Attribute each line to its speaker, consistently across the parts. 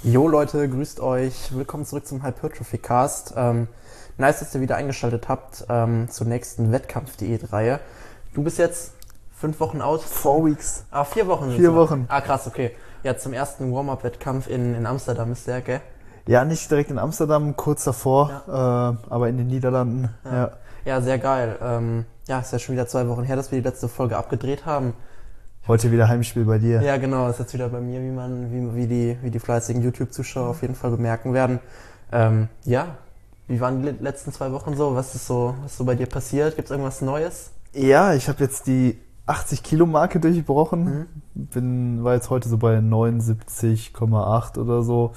Speaker 1: Jo Leute, grüßt euch. Willkommen zurück zum Hypertrophy Cast. Nice, dass ihr wieder eingeschaltet habt zur nächsten Wettkampf-Diät-Reihe. Du bist jetzt 5 Wochen out?
Speaker 2: 4 Weeks.
Speaker 1: 4 Wochen.
Speaker 2: 4 Wochen.
Speaker 1: Krass, okay. Ja, zum ersten Warm-Up-Wettkampf in Amsterdam ist der, gell?
Speaker 2: Ja, nicht direkt in Amsterdam, kurz davor, aber in den Niederlanden.
Speaker 1: Ja, sehr geil. Ist ja schon wieder 2 Wochen her, dass wir die letzte Folge abgedreht haben.
Speaker 2: Heute wieder Heimspiel bei dir.
Speaker 1: Ja, genau, ist jetzt wieder bei mir, wie die fleißigen YouTube-Zuschauer auf jeden Fall bemerken werden. Wie waren die letzten 2 Wochen so? Was ist so bei dir passiert? Gibt's irgendwas Neues?
Speaker 2: Ja, ich habe jetzt die 80-Kilo-Marke durchbrochen. War jetzt heute so bei 79,8 oder so.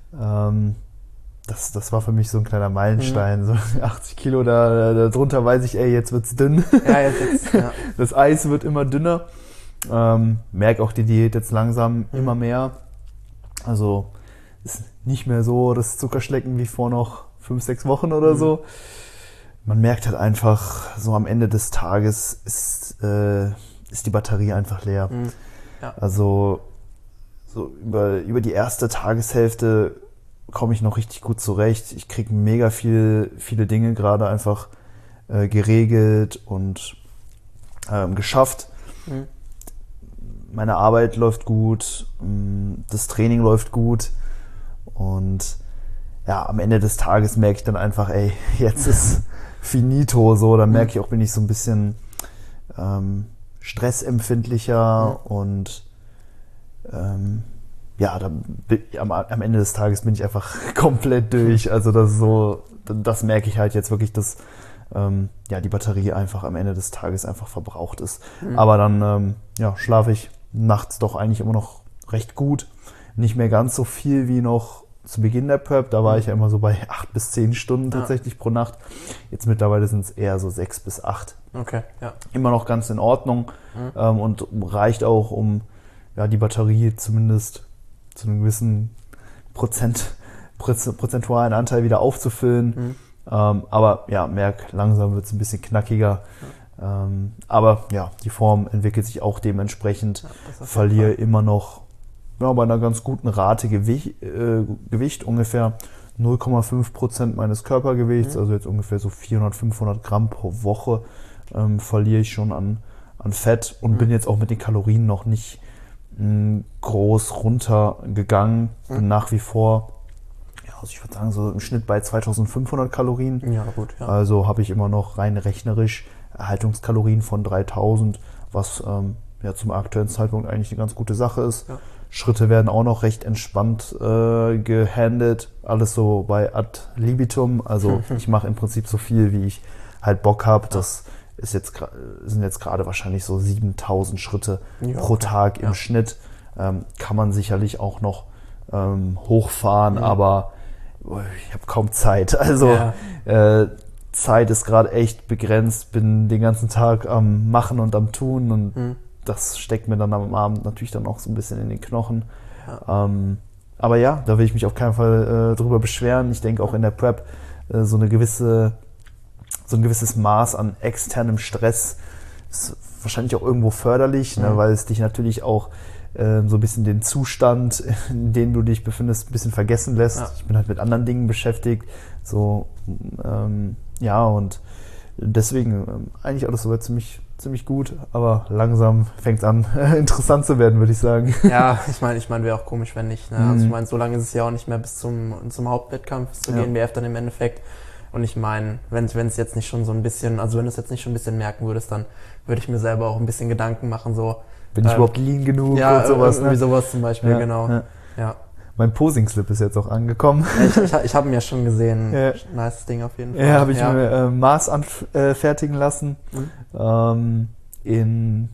Speaker 2: Das war für mich so ein kleiner Meilenstein. So 80 Kilo, da drunter weiß ich, jetzt wird's dünn.
Speaker 1: Ja, jetzt.
Speaker 2: Das Eis wird immer dünner. Merke auch die Diät jetzt langsam immer mehr. Also ist nicht mehr so das Zuckerschlecken wie vor noch 5-6 Wochen oder so. Man merkt halt einfach, so am Ende des Tages ist die Batterie einfach leer.
Speaker 1: Ja.
Speaker 2: Also so über die erste Tageshälfte komme ich noch richtig gut zurecht. Ich kriege mega viele Dinge gerade einfach geregelt und geschafft. Meine Arbeit läuft gut, das Training läuft gut und ja, am Ende des Tages merke ich dann einfach, jetzt ist finito, so, dann merke ich auch, bin ich so ein bisschen stressempfindlicher und am Ende des Tages bin ich einfach komplett durch. Also das merke ich halt jetzt wirklich, dass die Batterie einfach am Ende des Tages einfach verbraucht ist. Aber dann schlafe ich nachts doch eigentlich immer noch recht gut. Nicht mehr ganz so viel wie noch zu Beginn der Prep. Da war ich ja immer so bei 8 bis 10 Stunden tatsächlich pro Nacht. Jetzt mittlerweile sind es eher so 6 bis 8.
Speaker 1: Okay, ja.
Speaker 2: Immer noch ganz in Ordnung und reicht auch, um die Batterie zumindest zu einem gewissen prozentualen Anteil wieder aufzufüllen. Aber ja, langsam wird es ein bisschen knackiger. Aber ja, die Form entwickelt sich auch dementsprechend. Verliere immer noch bei einer ganz guten Rate Gewicht, ungefähr 0,5% meines Körpergewichts, also jetzt ungefähr so 400-500 Gramm pro Woche verliere ich schon an Fett und bin jetzt auch mit den Kalorien noch nicht groß runtergegangen. Bin nach wie vor, also ich würde sagen, so im Schnitt bei 2500 Kalorien.
Speaker 1: Ja, gut, ja.
Speaker 2: Also habe ich immer noch rein rechnerisch Erhaltungskalorien von 3000, was zum aktuellen Zeitpunkt eigentlich eine ganz gute Sache ist. Ja. Schritte werden auch noch recht entspannt gehandelt. Alles so bei ad libitum. Also ich mache im Prinzip so viel, wie ich halt Bock habe. Das sind jetzt gerade wahrscheinlich so 7000 Schritte pro Tag im Schnitt. Kann man sicherlich auch noch hochfahren, aber ich habe kaum Zeit. Also Zeit ist gerade echt begrenzt, bin den ganzen Tag am Machen und am Tun und das steckt mir dann am Abend natürlich dann auch so ein bisschen in den Knochen. Ja. Aber ja, da will ich mich auf keinen Fall drüber beschweren. Ich denke auch in der Prep so ein gewisses Maß an externem Stress ist wahrscheinlich auch irgendwo förderlich, weil es dich natürlich auch so ein bisschen den Zustand, in dem du dich befindest, ein bisschen vergessen lässt. Ja. Ich bin halt mit anderen Dingen beschäftigt. Und deswegen eigentlich alles soweit ziemlich gut, aber langsam fängt es an, interessant zu werden, würde ich sagen.
Speaker 1: Ja, ich meine, wäre auch komisch, wenn nicht. Ne? Also ich meine, so lange ist es ja auch nicht mehr bis zum Hauptwettkampf, zur GNBF dann im Endeffekt. Und ich meine, wenn es jetzt nicht schon so ein bisschen, also wenn du es jetzt nicht schon ein bisschen merken würdest, dann würde ich mir selber auch ein bisschen Gedanken machen, so.
Speaker 2: Bin ich überhaupt lean genug
Speaker 1: und sowas? Irgendwie sowas zum Beispiel, genau. Ja.
Speaker 2: Mein Posing-Slip ist jetzt auch angekommen.
Speaker 1: Ich habe ihn ja schon gesehen. Ja. Nice Ding auf jeden Fall.
Speaker 2: Ja, habe ich mir Maß anfertigen lassen. In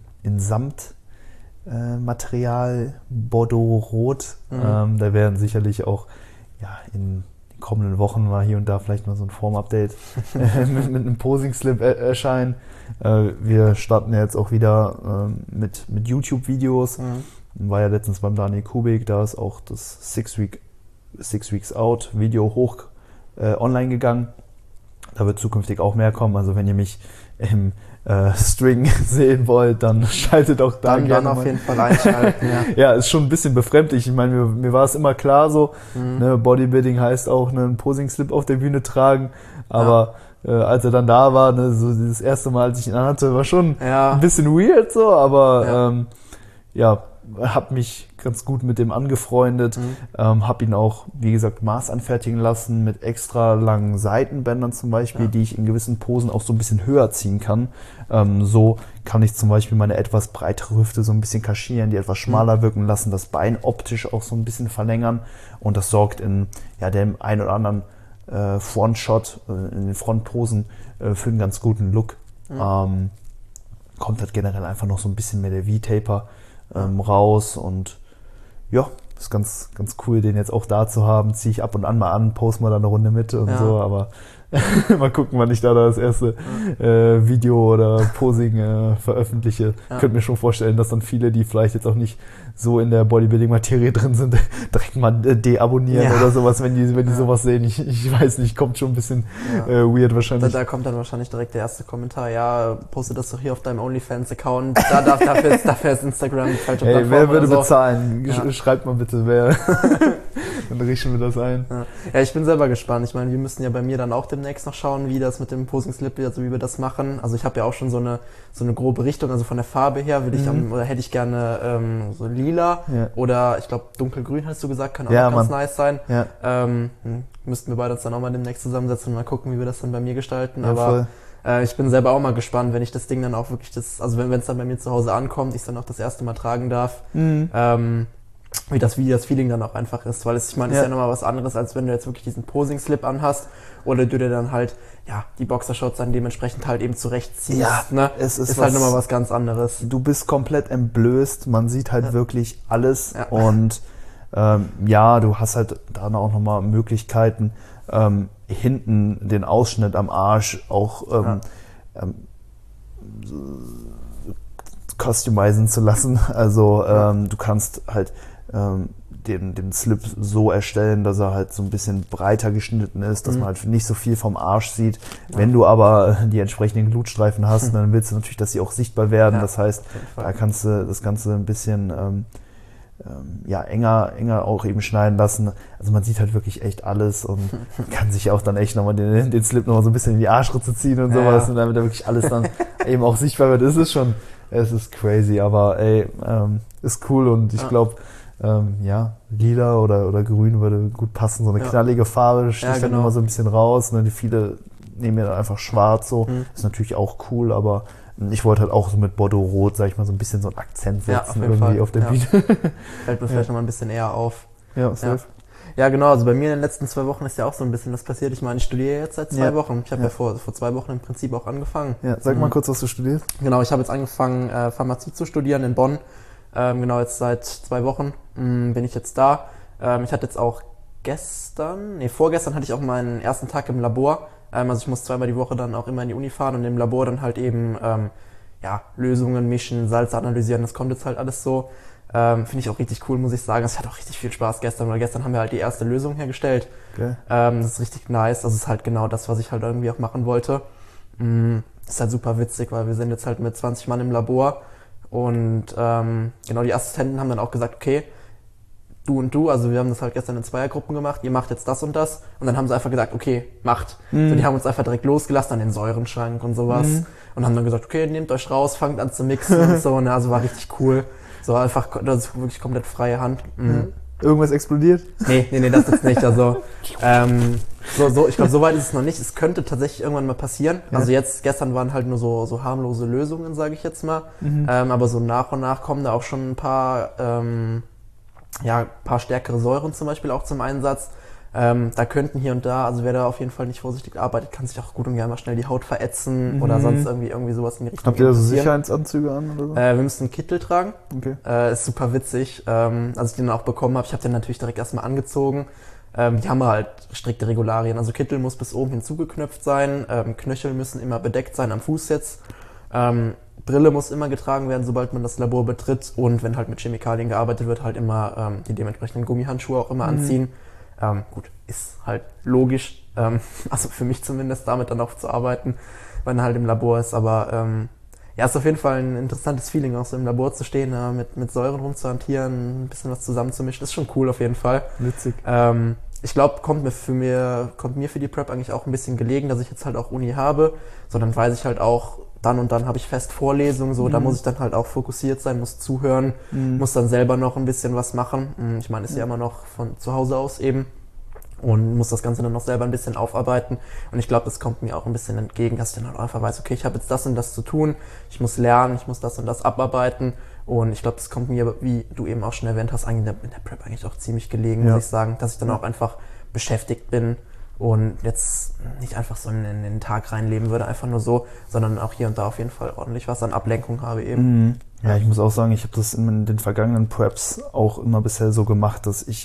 Speaker 2: Samtmaterial Bordeaux-Rot. Da werden sicherlich auch in den kommenden Wochen mal hier und da vielleicht mal so ein Form-Update mit einem Posing-Slip erscheinen. Wir starten ja jetzt auch wieder mit YouTube-Videos. War ja letztens beim Daniel Kubik, da ist auch das Six Weeks Out Video online gegangen. Da wird zukünftig auch mehr kommen. Also wenn ihr mich im String sehen wollt, dann schaltet auch da
Speaker 1: gerne
Speaker 2: gerne
Speaker 1: auf
Speaker 2: mal.
Speaker 1: jeden Fall einschalten.
Speaker 2: Ja, ist schon ein bisschen befremdlich. Ich meine, mir war es immer klar so, ne, Bodybuilding heißt auch einen Posing-Slip auf der Bühne tragen, aber als er dann da war, ne, so dieses erste Mal, als ich ihn anhatte, war schon ein bisschen weird so, aber hab mich ganz gut mit dem angefreundet, hab ihn auch, wie gesagt, Maß anfertigen lassen mit extra langen Seitenbändern zum Beispiel, die ich in gewissen Posen auch so ein bisschen höher ziehen kann. So kann ich zum Beispiel meine etwas breitere Hüfte so ein bisschen kaschieren, die etwas schmaler wirken lassen, das Bein optisch auch so ein bisschen verlängern und das sorgt in dem ein oder anderen Frontshot, in den Frontposen für einen ganz guten Look. Kommt halt generell einfach noch so ein bisschen mehr der V-Taper raus und ja, ist ganz cool, den jetzt auch da zu haben. Ziehe ich ab und an mal an, poste mal da eine Runde mit und so, aber mal gucken, wann ich da das erste Video oder Posing veröffentliche. Könnte mir schon vorstellen, dass dann viele, die vielleicht jetzt auch nicht so in der Bodybuilding-Materie drin sind, direkt mal deabonnieren oder sowas, wenn die sowas sehen. Ich weiß nicht, kommt schon ein bisschen weird wahrscheinlich.
Speaker 1: Da kommt dann wahrscheinlich direkt der erste Kommentar, poste das doch hier auf deinem OnlyFans-Account, dafür ist Instagram die falsche Plattform.
Speaker 2: Wer würde bezahlen? Schreibt mal bitte, wer. Dann richten wir das ein.
Speaker 1: Ja, ich bin selber gespannt. Ich meine, wir müssen ja bei mir dann auch demnächst noch schauen, wie das mit dem Posing-Slip, also wie wir das machen. Also ich habe ja auch schon so eine grobe Richtung, also von der Farbe her hätte ich gerne so lila oder ich glaube dunkelgrün, hast du gesagt, kann auch ganz nice sein. Ja. Müssten wir beide uns dann auch mal demnächst zusammensetzen und mal gucken, wie wir das dann bei mir gestalten. Aber ich bin selber auch mal gespannt, wenn ich das Ding dann auch wirklich also wenn es dann bei mir zu Hause ankommt, ich es dann auch das erste Mal tragen darf. Wie das Feeling dann auch einfach ist, weil ich meine, ist ja nochmal was anderes, als wenn du jetzt wirklich diesen Posing-Slip anhast oder du dir dann halt, die Boxershorts dann dementsprechend halt eben zurechtziehst, ne?
Speaker 2: Es ist
Speaker 1: halt nochmal was ganz anderes.
Speaker 2: Du bist komplett entblößt, man sieht halt wirklich alles und du hast halt dann auch nochmal Möglichkeiten, hinten den Ausschnitt am Arsch auch customizen zu lassen, also du kannst halt den Slip so erstellen, dass er halt so ein bisschen breiter geschnitten ist, dass man halt nicht so viel vom Arsch sieht. Wenn du aber die entsprechenden Glutstreifen hast, dann willst du natürlich, dass sie auch sichtbar werden. Das heißt, da kannst du das Ganze ein bisschen enger auch eben schneiden lassen. Also man sieht halt wirklich echt alles und kann sich auch dann echt nochmal den Slip nochmal so ein bisschen in die Arschritze ziehen und sowas und damit da wirklich alles dann eben auch sichtbar wird. Es ist crazy, aber ist cool und ich glaube, lila oder grün würde gut passen. So eine knallige Farbe sticht dann immer so ein bisschen raus. Ne? Viele nehmen ja dann einfach schwarz so. Ist natürlich auch cool, aber ich wollte halt auch so mit Bordeaux-Rot, sag ich mal, so ein bisschen so einen Akzent setzen auf der Bühne.
Speaker 1: Fällt mir vielleicht nochmal ein bisschen eher auf.
Speaker 2: Ja, safe.
Speaker 1: Ja, genau. Also bei mir in den letzten 2 Wochen ist ja auch so ein bisschen was passiert. Ich meine, ich studiere jetzt seit 2 Wochen. Ich habe vor 2 Wochen im Prinzip auch angefangen.
Speaker 2: Ja, sag mal kurz, was du studierst.
Speaker 1: Genau, ich habe jetzt angefangen, Pharmazie zu studieren in Bonn. Jetzt seit 2 Wochen bin ich jetzt da. Ich hatte jetzt auch vorgestern hatte ich auch meinen ersten Tag im Labor. Also ich muss 2-mal die Woche dann auch immer in die Uni fahren und im Labor dann halt eben Lösungen mischen, Salze analysieren. Das kommt jetzt halt alles so. Finde ich auch richtig cool, muss ich sagen. Es hat auch richtig viel Spaß gestern, weil gestern haben wir halt die erste Lösung hergestellt. Okay. Das ist richtig nice. Das ist halt genau das, was ich halt irgendwie auch machen wollte. Ist halt super witzig, weil wir sind jetzt halt mit 20 Mann im Labor und die Assistenten haben dann auch gesagt, okay, du und du, also wir haben das halt gestern in 2er-Gruppen gemacht, ihr macht jetzt das und das und dann haben sie einfach gesagt, okay, macht. So, die haben uns einfach direkt losgelassen an den Säurenschrank und sowas und haben dann gesagt, okay, nehmt euch raus, fangt an zu mixen und so, ne, also war richtig cool. So einfach, das ist wirklich komplett freie Hand.
Speaker 2: Irgendwas explodiert?
Speaker 1: Nee, das jetzt nicht. Also ich glaube, so weit ist es noch nicht. Es könnte tatsächlich irgendwann mal passieren. Ja. Also gestern waren halt nur so harmlose Lösungen, sage ich jetzt mal. Aber so nach und nach kommen da auch schon ein paar stärkere Säuren zum Beispiel auch zum Einsatz. Da könnten hier und da, also wer da auf jeden Fall nicht vorsichtig arbeitet, kann sich auch gut und gerne mal schnell die Haut verätzen oder sonst irgendwie sowas in die Richtung.
Speaker 2: Habt ihr so Sicherheitsanzüge an oder so?
Speaker 1: Wir müssen einen Kittel tragen.
Speaker 2: Okay.
Speaker 1: Ist super witzig. Als ich den auch bekommen habe, ich habe den natürlich direkt erstmal angezogen. Die haben halt strikte Regularien. Also Kittel muss bis oben hinzugeknöpft sein, Knöchel müssen immer bedeckt sein am Fuß jetzt. Brille muss immer getragen werden, sobald man das Labor betritt und wenn halt mit Chemikalien gearbeitet wird, halt immer die dementsprechenden Gummihandschuhe auch immer anziehen. ist halt logisch, also für mich zumindest, damit dann auch zu arbeiten, wenn er halt im Labor ist, aber ja, ist auf jeden Fall ein interessantes Feeling, auch so im Labor zu stehen, mit Säuren rumzuhantieren, ein bisschen was zusammenzumischen, ist schon cool auf jeden Fall.
Speaker 2: Witzig.
Speaker 1: Ich glaube, kommt mir für die Prep eigentlich auch ein bisschen gelegen, dass ich jetzt halt auch Uni habe, sondern weiß ich halt auch, dann und dann habe ich fest Vorlesungen, so, da muss ich dann halt auch fokussiert sein, muss zuhören, muss dann selber noch ein bisschen was machen. Ich meine, ist ja immer noch von zu Hause aus eben und muss das Ganze dann noch selber ein bisschen aufarbeiten. Und ich glaube, das kommt mir auch ein bisschen entgegen, dass ich dann halt einfach weiß, okay, ich habe jetzt das und das zu tun, ich muss lernen, ich muss das und das abarbeiten. Und ich glaube, das kommt mir, wie du eben auch schon erwähnt hast, eigentlich in der Prep eigentlich auch ziemlich gelegen, muss ich sagen, dass ich dann auch einfach beschäftigt bin und jetzt nicht einfach so in den Tag reinleben würde, einfach nur so, sondern auch hier und da auf jeden Fall ordentlich was an Ablenkung habe eben.
Speaker 2: Ja, ich muss auch sagen, ich habe das in den vergangenen Preps auch immer bisher so gemacht, dass ich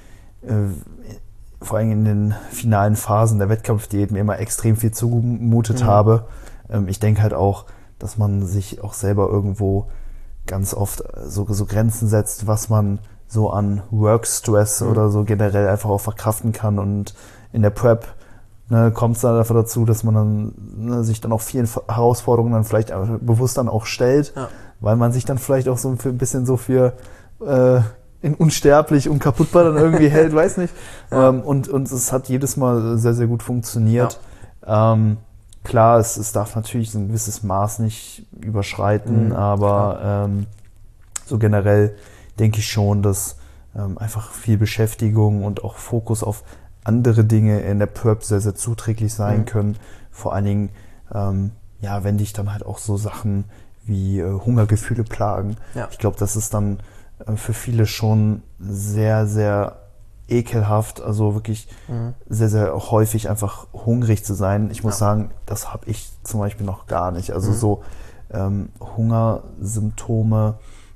Speaker 2: vor allem in den finalen Phasen der Wettkampfdiät mir immer extrem viel zugemutet habe. Ich denke halt auch, dass man sich auch selber irgendwo ganz oft so Grenzen setzt, was man so an Work-Stress oder so generell einfach auch verkraften kann. Und in der Prep kommt es dann einfach dazu, dass man dann sich dann auch vielen Herausforderungen dann vielleicht bewusst dann auch stellt, weil man sich dann vielleicht auch so ein bisschen so für in unsterblich und kaputtbar dann irgendwie hält, weiß nicht. Und es hat jedes Mal sehr, sehr gut funktioniert. Klar, es darf natürlich ein gewisses Maß nicht überschreiten, aber so generell denke ich schon, dass einfach viel Beschäftigung und auch Fokus auf andere Dinge in der Prep sehr, sehr zuträglich sein können. Vor allen Dingen, wenn dich dann halt auch so Sachen wie Hungergefühle plagen. Ja. Ich glaube, das ist dann für viele schon sehr, sehr ekelhaft, also wirklich sehr, sehr häufig einfach hungrig zu sein. Ich muss sagen, das habe ich zum Beispiel noch gar nicht. Also so Hungersymptome,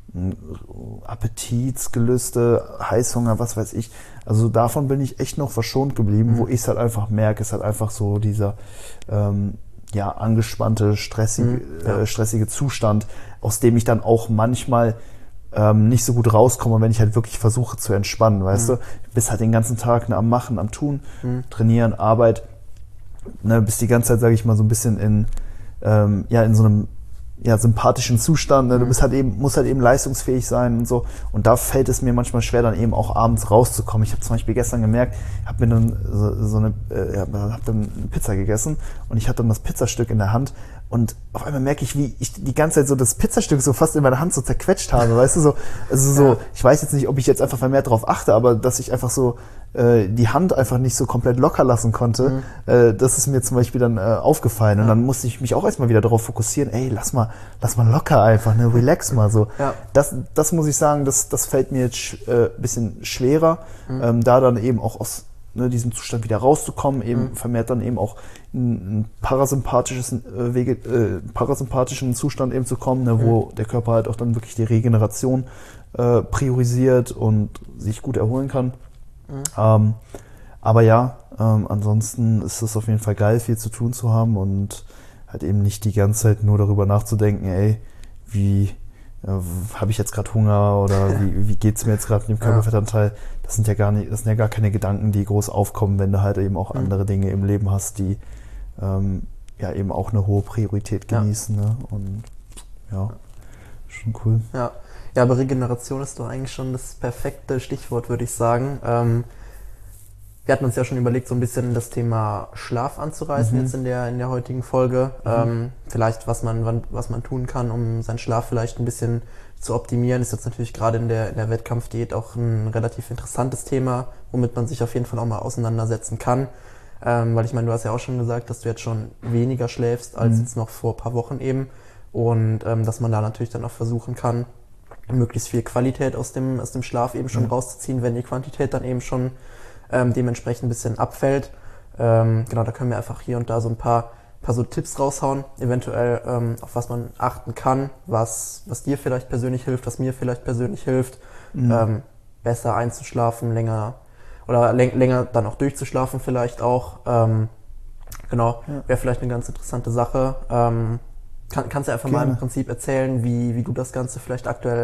Speaker 2: Appetitsgelüste, Heißhunger, was weiß ich. Also davon bin ich echt noch verschont geblieben, wo ich es halt einfach merke, ist halt einfach so dieser angespannte, stressige Zustand, aus dem ich dann auch manchmal nicht so gut rauskomme, wenn ich halt wirklich versuche zu entspannen, weißt du? Du bist halt den ganzen Tag am Machen, am Tun, Trainieren, Arbeit, bist die ganze Zeit, sage ich mal, so ein bisschen in so einem sympathischen Zustand, du bist halt musst halt eben leistungsfähig sein und so. Und da fällt es mir manchmal schwer, dann eben auch abends rauszukommen. Ich habe zum Beispiel gestern gemerkt, habe dann eine Pizza gegessen und ich hatte dann das Pizzastück in der Hand und auf einmal merke ich, wie ich die ganze Zeit so das Pizzastück so fast in meiner Hand so zerquetscht habe, weißt du, so, also so, ich weiß jetzt nicht, ob ich jetzt einfach vermehrt darauf achte, aber dass ich einfach so die Hand einfach nicht so komplett locker lassen konnte, das ist mir zum Beispiel dann aufgefallen. Und dann musste ich mich auch erstmal wieder darauf fokussieren, lass mal locker einfach, relax mal so. Ja. Das muss ich sagen, das fällt mir jetzt bisschen schwerer, da dann eben auch aus diesem Zustand wieder rauszukommen, eben vermehrt dann eben auch in einen parasympathischen Zustand eben zu kommen, wo der Körper halt auch dann wirklich die Regeneration priorisiert und sich gut erholen kann. Aber ansonsten ist es auf jeden Fall geil, viel zu tun zu haben und halt eben nicht die ganze Zeit nur darüber nachzudenken, wie habe ich jetzt gerade Hunger oder wie geht's mir jetzt gerade mit dem Körperfettanteil. Das sind ja gar keine Gedanken, die groß aufkommen, wenn du halt eben auch andere Dinge im Leben hast, die eben auch eine hohe Priorität genießen. Ne? Und schon cool.
Speaker 1: Ja, aber Regeneration ist doch eigentlich schon das perfekte Stichwort, würde ich sagen. Wir hatten uns ja schon überlegt, so ein bisschen das Thema Schlaf anzureißen jetzt in der heutigen Folge. Vielleicht, was man tun kann, um seinen Schlaf vielleicht ein bisschen zu optimieren, ist jetzt natürlich gerade in der Wettkampfdiät auch ein relativ interessantes Thema, womit man sich auf jeden Fall auch mal auseinandersetzen kann. Weil ich meine, du hast ja auch schon gesagt, dass du jetzt schon weniger schläfst als jetzt noch vor ein paar Wochen eben. Und dass man da natürlich dann auch versuchen kann, möglichst viel Qualität aus dem Schlaf eben schon rauszuziehen, wenn die Quantität dann eben schon dementsprechend ein bisschen abfällt. Da können wir einfach hier und da so ein paar so Tipps raushauen, eventuell auf was man achten kann, was dir vielleicht persönlich hilft, was mir vielleicht persönlich hilft, besser einzuschlafen, länger dann auch durchzuschlafen vielleicht auch. Wäre vielleicht eine ganz interessante Sache. Kannst du einfach mal im Prinzip erzählen, wie du das Ganze vielleicht aktuell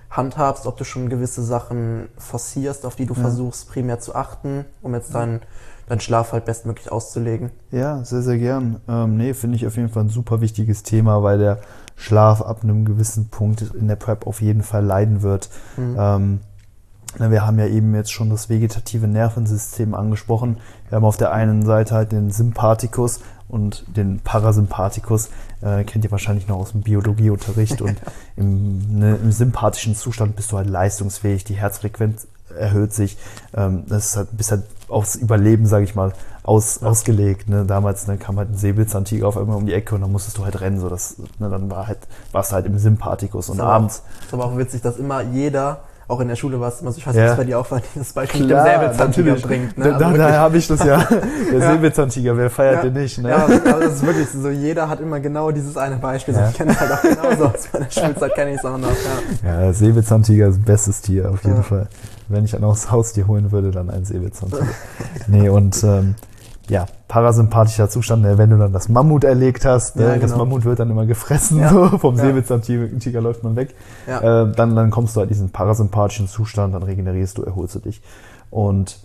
Speaker 1: handhabst, ob du schon gewisse Sachen forcierst, auf die du versuchst primär zu achten, um jetzt deinen Schlaf halt bestmöglich auszulegen.
Speaker 2: Ja, sehr, sehr gern. Finde ich auf jeden Fall ein super wichtiges Thema, weil der Schlaf ab einem gewissen Punkt in der Prep auf jeden Fall leiden wird. Wir haben ja eben jetzt schon das vegetative Nervensystem angesprochen. Wir haben auf der einen Seite halt den Sympathikus und den Parasympathikus. Kennt ihr wahrscheinlich noch aus dem Biologieunterricht. Und im sympathischen Zustand bist du halt leistungsfähig, die Herzfrequenz erhöht sich. Das ist halt, bist halt aufs Überleben, sage ich mal, ausgelegt. Ne? Damals kam halt ein Säbelzahntiger auf einmal um die Ecke und dann musstest du halt rennen. So dann warst du halt im Sympathikus. Und abends.
Speaker 1: Ist aber auch witzig, dass immer jeder, auch in der Schule war es immer so, ich weiß nicht, was bei dir auch war, das Beispiel mit dem Säbelzahntiger bringt. Ne?
Speaker 2: Daher habe ich das ja. Der Säbelzahntiger, wer feiert den nicht? Ne?
Speaker 1: Ja, aber das ist wirklich so, jeder hat immer genau dieses eine Beispiel. Ja. Ich kenne es halt auch genauso. Aus meiner Schulzeit kenne ich es auch noch.
Speaker 2: Ja, Säbelzahntiger ist das bestes Tier auf jeden Fall. Wenn ich ein Haustier holen würde, dann ein Säbelzahntiger. Nee, und parasympathischer Zustand, wenn du dann das Mammut erlegt hast, das Mammut wird dann immer gefressen, vom Säbelzahntiger läuft man weg, dann kommst du halt in diesen parasympathischen Zustand, dann regenerierst du, erholst du dich. Und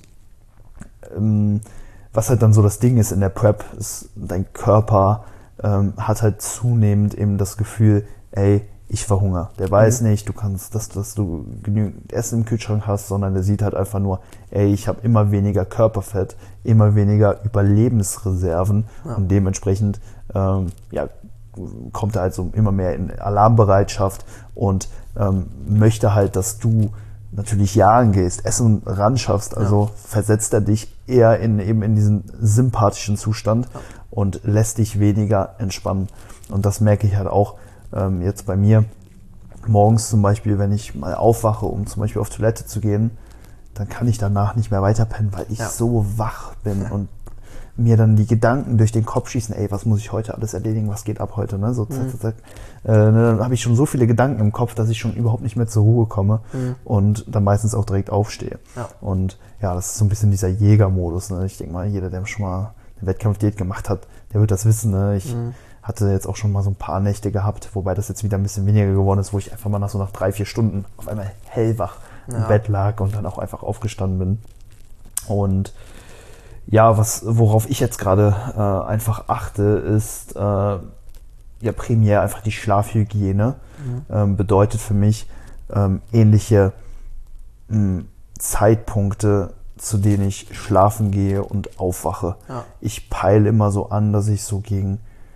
Speaker 2: was halt dann so das Ding ist in der Prep, ist, dein Körper hat halt zunehmend eben das Gefühl, ey, ich verhungere. Der weiß nicht, dass du genügend Essen im Kühlschrank hast, sondern der sieht halt einfach nur, ey, ich habe immer weniger Körperfett, immer weniger Überlebensreserven und dementsprechend kommt er halt so immer mehr in Alarmbereitschaft und möchte halt, dass du natürlich jagen gehst, Essen ran schaffst, also versetzt er dich eher in diesen sympathischen Zustand und lässt dich weniger entspannen. Und das merke ich halt auch jetzt bei mir. Morgens zum Beispiel, wenn ich mal aufwache, um zum Beispiel auf Toilette zu gehen, dann kann ich danach nicht mehr weiterpennen, weil ich so wach bin und mir dann die Gedanken durch den Kopf schießen, ey, was muss ich heute alles erledigen, was geht ab heute, ne? So, dann habe ich schon so viele Gedanken im Kopf, dass ich schon überhaupt nicht mehr zur Ruhe komme und dann meistens auch direkt aufstehe. Ja. Und ja, das ist so ein bisschen dieser Jägermodus, ne? Ich denke mal, jeder, der schon mal eine Wettkampfdiät gemacht hat, der wird das wissen, ne? Ich hatte jetzt auch schon mal so ein paar Nächte gehabt, wobei das jetzt wieder ein bisschen weniger geworden ist, wo ich einfach mal nach 3-4 Stunden auf einmal hellwach im Bett lag und dann auch einfach aufgestanden bin. Und ja, worauf ich jetzt gerade einfach achte, ist primär einfach die Schlafhygiene. Bedeutet für mich ähnliche Zeitpunkte, zu denen ich schlafen gehe und aufwache. Ja. Ich peile immer so an, dass ich so gegen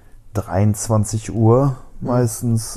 Speaker 2: 23 Uhr meistens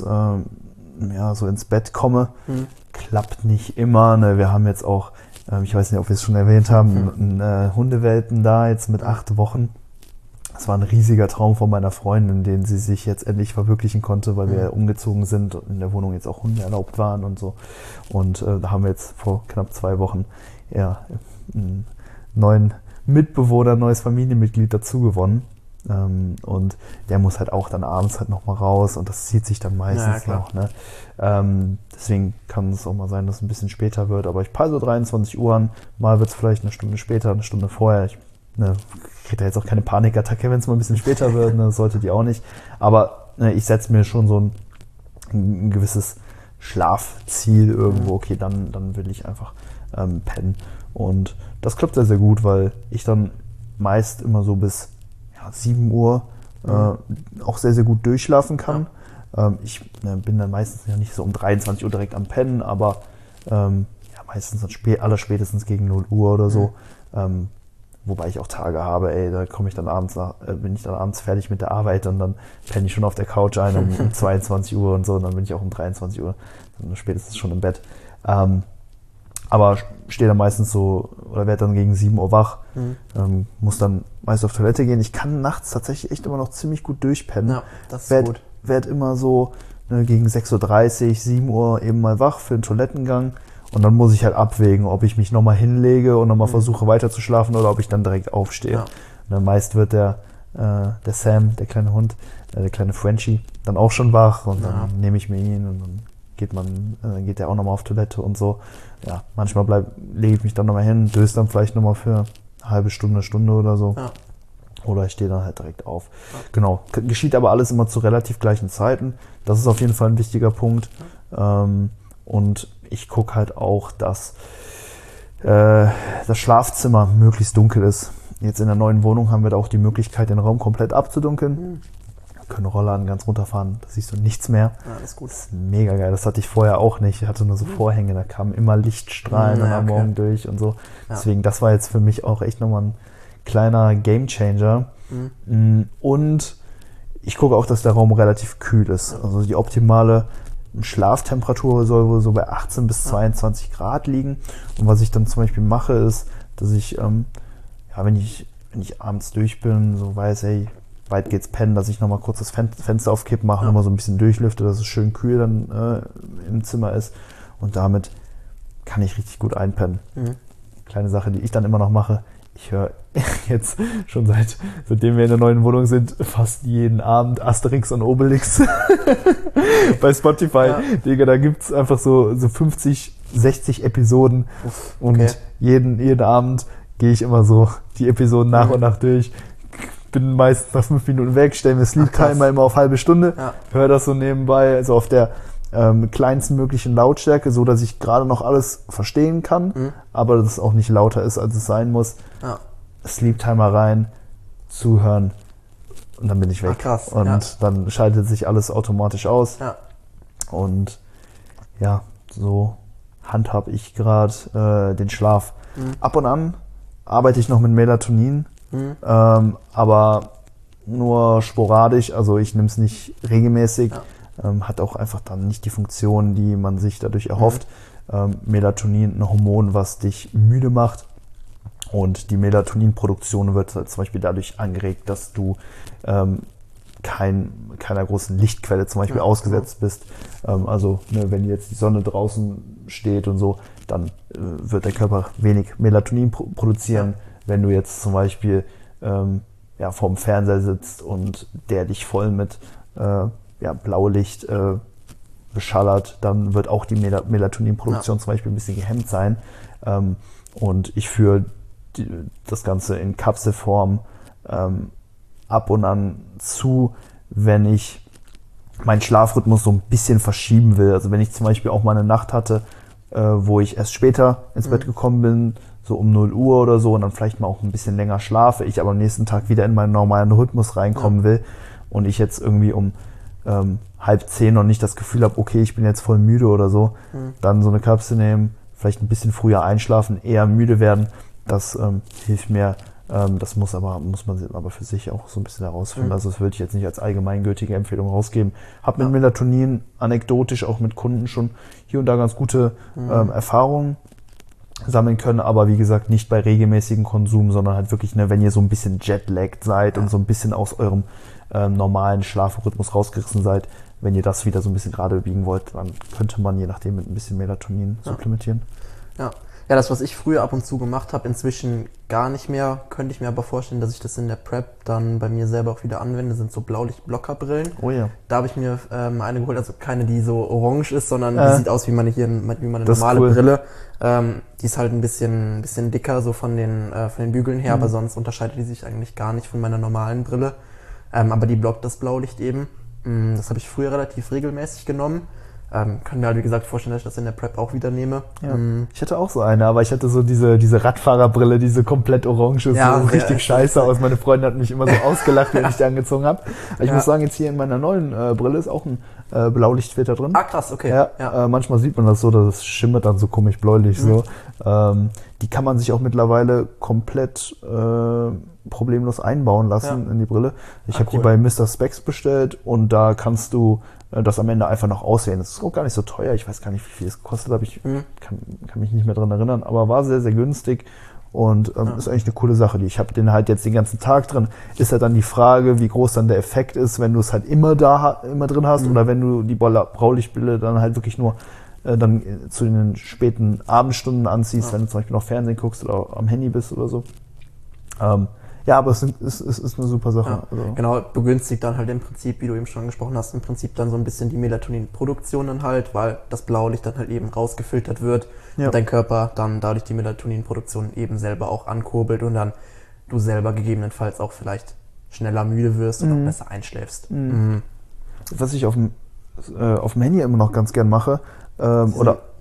Speaker 2: so ins Bett komme. Klappt nicht immer. Ne? Wir haben jetzt auch, ich weiß nicht, ob wir es schon erwähnt haben, einen Hundewelpen da jetzt mit 8 Wochen. Das war ein riesiger Traum von meiner Freundin, den sie sich jetzt endlich verwirklichen konnte, weil wir umgezogen sind und in der Wohnung jetzt auch Hunde erlaubt waren und so. Und da haben wir jetzt vor knapp 2 Wochen einen neuen Mitbewohner, ein neues Familienmitglied dazu gewonnen. Und der muss halt auch dann abends halt nochmal raus und das zieht sich dann meistens noch. Ne? Deswegen kann es auch mal sein, dass es ein bisschen später wird, aber ich peile so 23 Uhr an, mal wird es vielleicht eine Stunde später, eine Stunde vorher. Ich kriege da jetzt auch keine Panikattacke, wenn es mal ein bisschen später wird, ne? Sollte die auch nicht. Aber ich setze mir schon so ein gewisses Schlafziel irgendwo, okay, dann will ich einfach pennen. Und das klappt sehr, sehr gut, weil ich dann meist immer so bis 7 Uhr auch sehr, sehr gut durchschlafen kann. Ich bin dann meistens ja nicht so um 23 Uhr direkt am Pennen, aber meistens dann allerspätestens gegen 0 Uhr oder so. Wobei ich auch Tage habe, da komme ich dann bin ich dann abends fertig mit der Arbeit und dann penne ich schon auf der Couch ein um 22 Uhr und so, und dann bin ich auch um 23 Uhr dann spätestens schon im Bett. Aber stehe dann meistens so, oder werde dann gegen 7 Uhr wach, muss dann meist auf Toilette gehen. Ich kann nachts tatsächlich echt immer noch ziemlich gut durchpennen. Ja, das ist gut. Werd immer so gegen 6.30 Uhr, 7 Uhr eben mal wach für den Toilettengang. Und dann muss ich halt abwägen, ob ich mich nochmal hinlege und nochmal versuche weiter zu schlafen oder ob ich dann direkt aufstehe. Ja. Und dann meist wird der Sam, der kleine Hund, der kleine Frenchie, dann auch schon wach und dann nehme ich mir ihn und dann geht der auch nochmal auf Toilette und so. Ja, manchmal lege ich mich dann nochmal hin, döse dann vielleicht nochmal für eine halbe Stunde, Stunde oder so. Ja. Oder ich stehe dann halt direkt auf. Ja. Genau. Geschieht aber alles immer zu relativ gleichen Zeiten. Das ist auf jeden Fall ein wichtiger Punkt. Und ich gucke halt auch, dass das Schlafzimmer möglichst dunkel ist. Jetzt in der neuen Wohnung haben wir da auch die Möglichkeit, den Raum komplett abzudunkeln. Wir können Rollladen ganz runterfahren, da siehst du nichts mehr.
Speaker 1: Ja, das ist gut.
Speaker 2: Das ist mega geil, das hatte ich vorher auch nicht. Ich hatte nur so Vorhänge, da kamen immer Lichtstrahlen am Morgen durch und so. Ja. Deswegen, das war jetzt für mich auch echt nochmal ein kleiner Gamechanger. Und ich gucke auch, dass der Raum relativ kühl ist. Also die optimale Schlaftemperatur soll wohl so bei 18 bis 22 Grad liegen. Und was ich dann zum Beispiel mache, ist, dass ich, wenn ich abends durch bin, so weiß, ey, weit geht's pennen, dass ich nochmal kurz das Fenster auf Kipp mache, nochmal so ein bisschen durchlüfte, dass es schön kühl dann im Zimmer ist. Und damit kann ich richtig gut einpennen. Kleine Sache, die ich dann immer noch mache. Ich höre jetzt schon seitdem wir in der neuen Wohnung sind, fast jeden Abend Asterix und Obelix bei Spotify. Ja. Digga, da gibt's einfach so 50, 60 Episoden. Und jeden Abend gehe ich immer so die Episoden nach und nach durch. Bin meistens nach 5 Minuten weg, stelle mir Sleep-Timer immer auf halbe Stunde, höre das so nebenbei, also auf der kleinsten möglichen Lautstärke, so dass ich gerade noch alles verstehen kann, aber dass es auch nicht lauter ist, als es sein muss. Ja. Sleep-Timer rein, zuhören und dann bin ich weg.
Speaker 1: Krass.
Speaker 2: Und dann schaltet sich alles automatisch aus. Ja. Und ja, so handhab ich gerade den Schlaf. Ab und an arbeite ich noch mit Melatonin, aber nur sporadisch, also ich nehme es nicht regelmäßig. Ja. Hat auch einfach dann nicht die Funktion, die man sich dadurch erhofft. Melatonin, ein Hormon, was dich müde macht. Und die Melatoninproduktion wird zum Beispiel dadurch angeregt, dass du keiner großen Lichtquelle zum Beispiel ausgesetzt bist. Wenn jetzt die Sonne draußen steht und so, dann wird der Körper wenig Melatonin produzieren. Wenn du jetzt zum Beispiel vorm Fernseher sitzt und der dich voll mit Blaulicht beschallert, dann wird auch die Melatoninproduktion zum Beispiel ein bisschen gehemmt sein. Und ich führe das Ganze in Kapselform ab und an zu, wenn ich meinen Schlafrhythmus so ein bisschen verschieben will. Also wenn ich zum Beispiel auch mal eine Nacht hatte, wo ich erst später ins Bett gekommen bin, so um 0 Uhr oder so, und dann vielleicht mal auch ein bisschen länger schlafe, ich aber am nächsten Tag wieder in meinen normalen Rhythmus reinkommen will und ich jetzt irgendwie um 9:30 noch nicht das Gefühl habe, okay, ich bin jetzt voll müde oder so, dann so eine Kapsel nehmen, vielleicht ein bisschen früher einschlafen, eher müde werden, das hilft mir. Das muss man aber für sich auch so ein bisschen herausfinden. Also das würde ich jetzt nicht als allgemeingültige Empfehlung rausgeben. Hab mit Melatonin anekdotisch auch mit Kunden schon hier und da ganz gute Erfahrungen sammeln können, aber wie gesagt nicht bei regelmäßigem Konsum, sondern halt wirklich, wenn ihr so ein bisschen jetlagged seid und so ein bisschen aus eurem normalen Schlafrhythmus rausgerissen seid, wenn ihr das wieder so ein bisschen gerade biegen wollt, dann könnte man je nachdem mit ein bisschen Melatonin supplementieren.
Speaker 1: Ja, das, was ich früher ab und zu gemacht habe, inzwischen gar nicht mehr, könnte ich mir aber vorstellen, dass ich das in der Prep dann bei mir selber auch wieder anwende, sind so Blaulichtblockerbrillen.
Speaker 2: Oh ja.
Speaker 1: Da habe ich mir eine geholt, also keine, die so orange ist, sondern die sieht aus wie meine normale Brille. Die ist halt ein bisschen dicker, so von den Bügeln her, aber sonst unterscheidet die sich eigentlich gar nicht von meiner normalen Brille. Aber die blockt das Blaulicht eben. Das habe ich früher relativ regelmäßig genommen. Kann mir halt, wie gesagt, vorstellen, dass ich das in der Prep auch wieder nehme.
Speaker 2: Ja. Ich hatte auch so eine, aber ich hatte so diese Radfahrerbrille, diese komplett orange, so richtig scheiße aus. Meine Freundin hat mich immer so ausgelacht, wenn ich die angezogen habe. Aber ich muss sagen, jetzt hier in meiner neuen Brille ist auch ein Blaulichtfilter drin.
Speaker 1: Ah, krass, okay.
Speaker 2: Manchmal sieht man das so, dass es schimmert dann so komisch bläulich so. Die kann man sich auch mittlerweile komplett problemlos einbauen lassen in die Brille. Ich habe die bei Mr. Specs bestellt und da kannst du das am Ende einfach noch auswählen. Das ist auch gar nicht so teuer. Ich weiß gar nicht, wie viel es gekostet hat. Ich kann mich nicht mehr dran erinnern, aber war sehr, sehr günstig und ist eigentlich eine coole Sache. Ich habe den halt jetzt den ganzen Tag drin. Ist halt dann die Frage, wie groß dann der Effekt ist, wenn du es halt immer drin hast oder wenn du die Blaulichtbrille dann halt wirklich nur dann zu den späten Abendstunden anziehst, wenn du zum Beispiel noch Fernsehen guckst oder am Handy bist oder so. Aber es ist eine super Sache.
Speaker 1: Ja, also. Genau, begünstigt dann halt im Prinzip, wie du eben schon angesprochen hast, im Prinzip dann so ein bisschen die Melatoninproduktion dann halt, weil das Blaulicht dann halt eben rausgefiltert wird und dein Körper dann dadurch die Melatoninproduktion eben selber auch ankurbelt und dann du selber gegebenenfalls auch vielleicht schneller müde wirst und auch besser einschläfst.
Speaker 2: Was ich auf dem Handy immer noch ganz gern mache,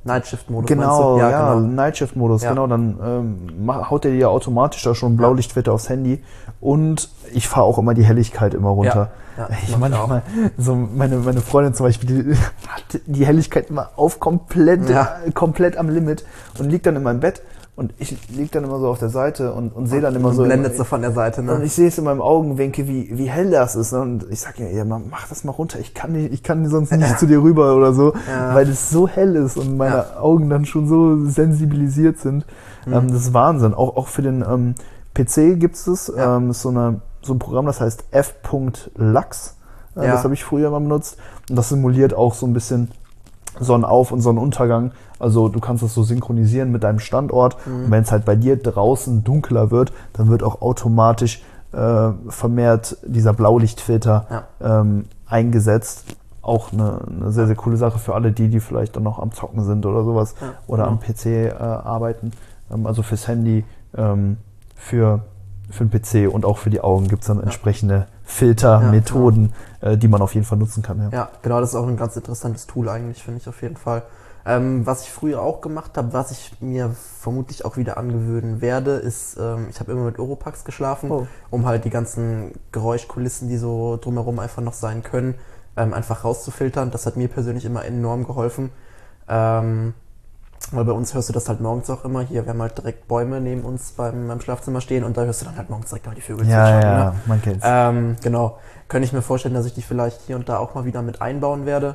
Speaker 1: Nightshift-Modus.
Speaker 2: Genau, ja, genau. Nightshift-Modus, genau. Dann haut der dir automatisch da schon Blaulichtfilter aufs Handy. Und ich fahre auch immer die Helligkeit immer runter.
Speaker 1: Ja,
Speaker 2: manchmal, so meine Freundin zum Beispiel, die hat die Helligkeit immer auf komplett am Limit und liegt dann in meinem Bett. Und ich lieg dann immer so auf der Seite und sehe dann immer so.
Speaker 1: Blendet so von der Seite, ne?
Speaker 2: Und ich sehe es in meinem Augenwinkel, wie hell das ist. Ne? Und ich sag ja, mach das mal runter. Ich kann sonst nicht zu dir rüber oder so, weil es so hell ist und meine Augen dann schon so sensibilisiert sind. Das ist Wahnsinn. Auch für den PC gibt es ist so ein Programm, das heißt f.lux. Das habe ich früher mal benutzt. Und das simuliert auch so ein bisschen Sonnenauf- und Sonnenuntergang. Also du kannst das so synchronisieren mit deinem Standort. Und wenn es halt bei dir draußen dunkler wird, dann wird auch automatisch vermehrt dieser Blaulichtfilter eingesetzt. Auch eine sehr, sehr coole Sache für alle die vielleicht dann noch am Zocken sind oder sowas oder am PC arbeiten. Also fürs Handy, für den PC und auch für die Augen gibt es dann entsprechende Filtermethoden, die man auf jeden Fall nutzen kann.
Speaker 1: Ja, genau, das ist auch ein ganz interessantes Tool eigentlich, finde ich auf jeden Fall. Was ich früher auch gemacht habe, was ich mir vermutlich auch wieder angewöhnen werde, ist, ich habe immer mit Oropax geschlafen, um halt die ganzen Geräuschkulissen, die so drumherum einfach noch sein können, einfach rauszufiltern. Das hat mir persönlich immer enorm geholfen. Weil bei uns hörst du das halt morgens auch immer. Hier, wir haben halt direkt Bäume neben uns beim Schlafzimmer stehen und da hörst du dann halt morgens direkt mal die Vögel zwitschern.
Speaker 2: Ja, man kennt's.
Speaker 1: Genau. Könnte ich mir vorstellen, dass ich die vielleicht hier und da auch mal wieder mit einbauen werde.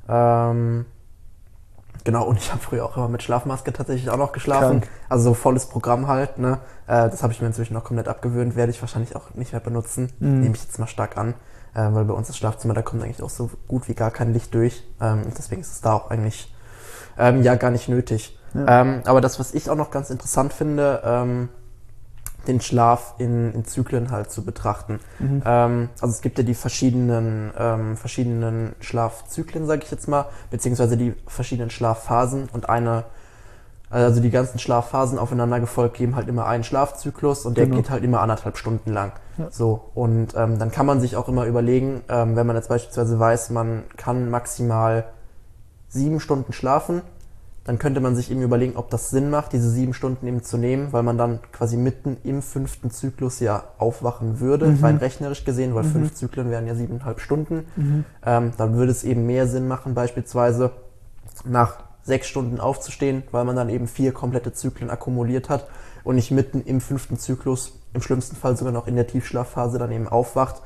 Speaker 1: Genau, und ich habe früher auch immer mit Schlafmaske tatsächlich auch noch geschlafen.
Speaker 2: Krank.
Speaker 1: Also so volles Programm halt, ne? Das habe ich mir inzwischen noch komplett abgewöhnt, werde ich wahrscheinlich auch nicht mehr benutzen. Nehme ich jetzt mal stark an. Weil bei uns das Schlafzimmer, da kommt eigentlich auch so gut wie gar kein Licht durch. Deswegen ist es da auch eigentlich gar nicht nötig. Ja. Aber das, was ich auch noch ganz interessant finde, den Schlaf in Zyklen halt zu betrachten. Also es gibt ja die verschiedenen Schlafzyklen, sage ich jetzt mal, beziehungsweise die verschiedenen Schlafphasen und also die ganzen Schlafphasen aufeinander gefolgt geben halt immer einen Schlafzyklus und der geht halt immer 1,5 Stunden lang. Ja. So, und dann kann man sich auch immer überlegen, wenn man jetzt beispielsweise weiß, man kann maximal 7 Stunden schlafen, dann könnte man sich eben überlegen, ob das Sinn macht, diese 7 Stunden eben zu nehmen, weil man dann quasi mitten im 5. Zyklus ja aufwachen würde, rein rechnerisch gesehen, weil 5 Zyklen wären ja 7,5 Stunden. Dann würde es eben mehr Sinn machen, beispielsweise nach 6 Stunden aufzustehen, weil man dann eben 4 komplette Zyklen akkumuliert hat und nicht mitten im 5. Zyklus, im schlimmsten Fall sogar noch in der Tiefschlafphase dann eben aufwacht.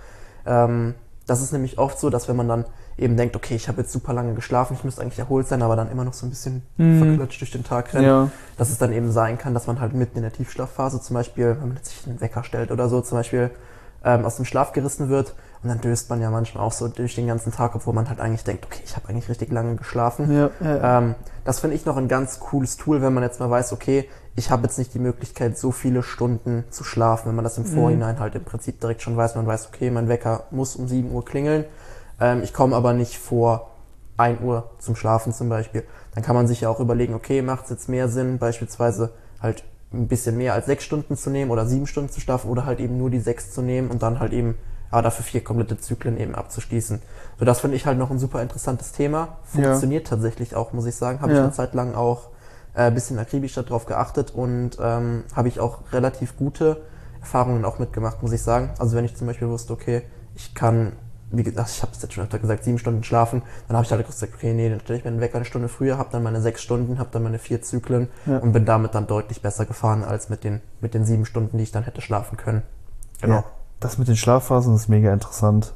Speaker 1: Das ist nämlich oft so, dass wenn man dann eben denkt, okay, ich habe jetzt super lange geschlafen, ich müsste eigentlich erholt sein, aber dann immer noch so ein bisschen verklatscht durch den Tag rennt, dass es dann eben sein kann, dass man halt mitten in der Tiefschlafphase zum Beispiel, wenn man jetzt sich einen Wecker stellt oder so, zum Beispiel aus dem Schlaf gerissen wird und dann döst man ja manchmal auch so durch den ganzen Tag, obwohl man halt eigentlich denkt, okay, ich habe eigentlich richtig lange geschlafen. Das finde ich noch ein ganz cooles Tool, wenn man jetzt mal weiß, okay, ich habe jetzt nicht die Möglichkeit, so viele Stunden zu schlafen, wenn man das im Vorhinein halt im Prinzip direkt schon weiß, man weiß, okay, mein Wecker muss um 7 Uhr klingeln, ich komme aber nicht vor 1 Uhr zum Schlafen zum Beispiel. Dann kann man sich ja auch überlegen, okay, macht es jetzt mehr Sinn, beispielsweise halt ein bisschen mehr als 6 Stunden zu nehmen oder 7 Stunden zu schlafen oder halt eben nur die 6 zu nehmen und dann halt eben dafür 4 komplette Zyklen eben abzuschließen. So, das finde ich halt noch ein super interessantes Thema. Funktioniert tatsächlich auch, muss ich sagen. Habe ich eine Zeit lang auch ein bisschen akribischer drauf geachtet und habe ich auch relativ gute Erfahrungen auch mitgemacht, muss ich sagen. Also wenn ich zum Beispiel wusste, okay, ich kann, wie gesagt, ich habe es jetzt schon öfter gesagt, 7 Stunden schlafen, dann habe ich halt gesagt, okay, nee, dann stelle ich mir den Wecker eine Stunde früher, habe dann meine 6 Stunden, habe dann meine 4 Zyklen und bin damit dann deutlich besser gefahren als mit den 7 Stunden, die ich dann hätte schlafen können. Genau.
Speaker 2: Ja, das mit den Schlafphasen ist mega interessant.